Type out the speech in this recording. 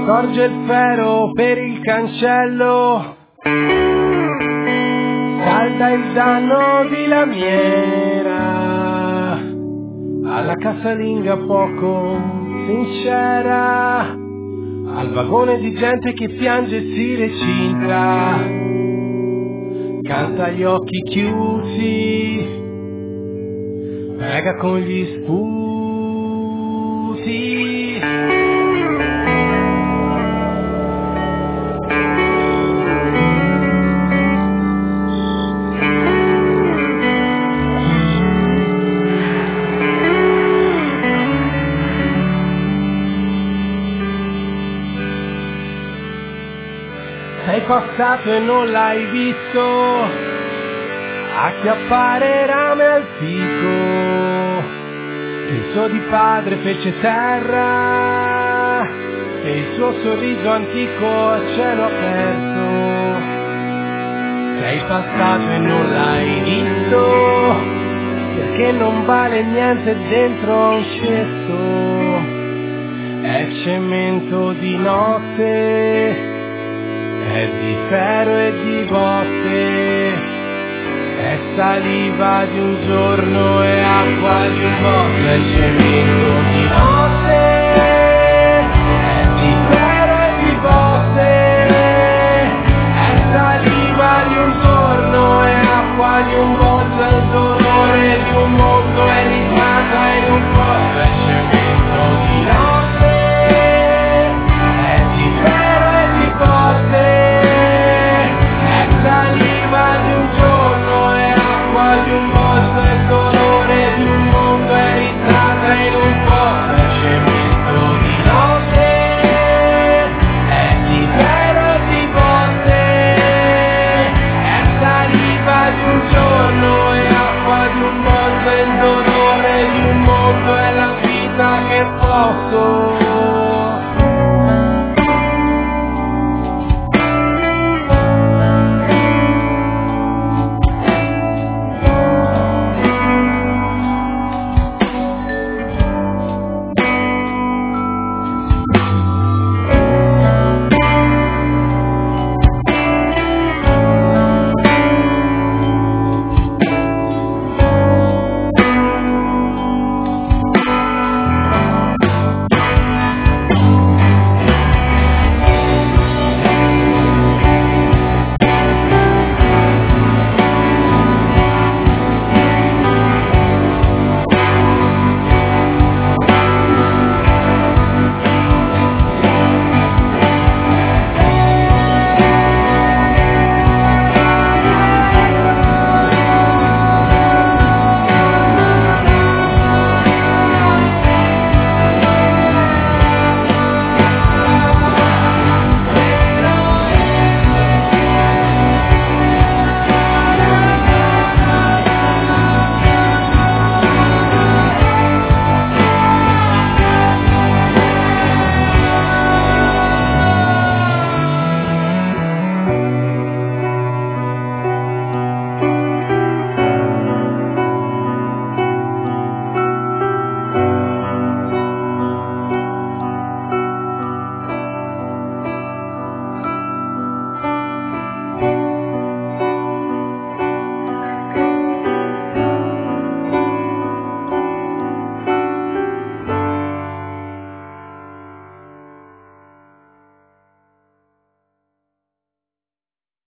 Sorge il ferro per il cancello, salda il danno di lamiera, alla casalinga poco sincera, al vagone di gente che piange e si recinta, canta agli occhi chiusi, prega con gli sputi. Sei passato e non l'hai visto acchiappare rame al fico, il suo di padre fece terra e il suo sorriso antico a cielo aperto. Sei passato e non l'hai visto perché non vale niente dentro a un cesto, è cemento di notte, è di ferro e di botte, è saliva di un giorno e acqua di un botto, è cemento di notte, è di ferro e di botte, è saliva di un giorno e acqua di un botto, è il dolore di un mondo, è ritmata in un po', è cemento di notte, è di ferro e di botte, saliva di un giorno e acqua di un bosco, è il dolore di un mondo, è ritrata in un po', è cemento di notte, è di ferro e di botte, è saliva di un giorno e acqua di un bosco, è il dolore di un mondo, è la vita che posso.